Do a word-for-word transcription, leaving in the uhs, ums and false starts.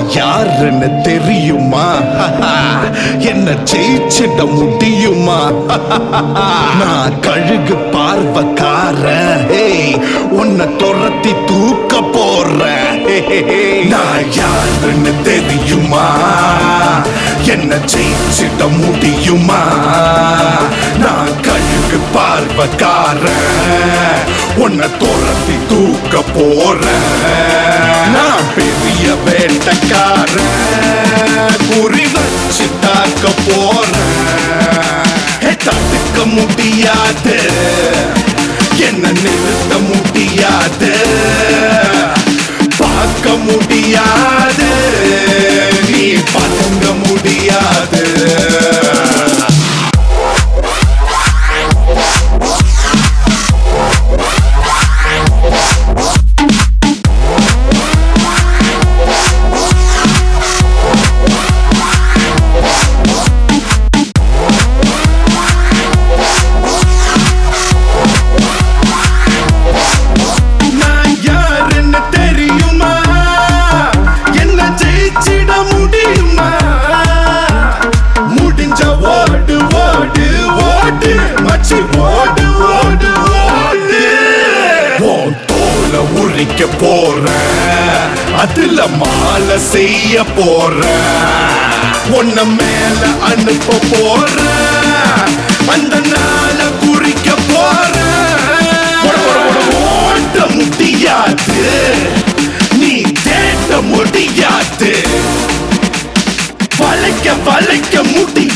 யாருன்னு தெரியுமா? என்ன ஜெயிச்சிட முடியுமா? நான் கழுகு பார்வக்காரன், உன்னை துரத்தி தூக்க போறேன். நான் யாருன்னு தெரியுமா? என்ன ஜெயிச்சிட முடியுமா? நான் கழுகு பார்வக்காரன், உன்னை துரத்தி தூக்க போறேன். நான் பெரிய வேட்டக்காரன், குறி வச்சு தாக்க போறேன். தடுக்க முடியாது, என்ன நிறுத்த முடியாது, பார்க்க முடியாது, நீ பதுங்க முடியாது. உரிக்க போறேன், அதுல மாலை செய்ய போறேன், உன்ன மேல அனுப்ப போறேன், அந்த நாள குறிக்க போறேன். ஓட்ட முடியாது, நீ தேட்ட முடியாது, வளைக்க வளைக்க முடியாது.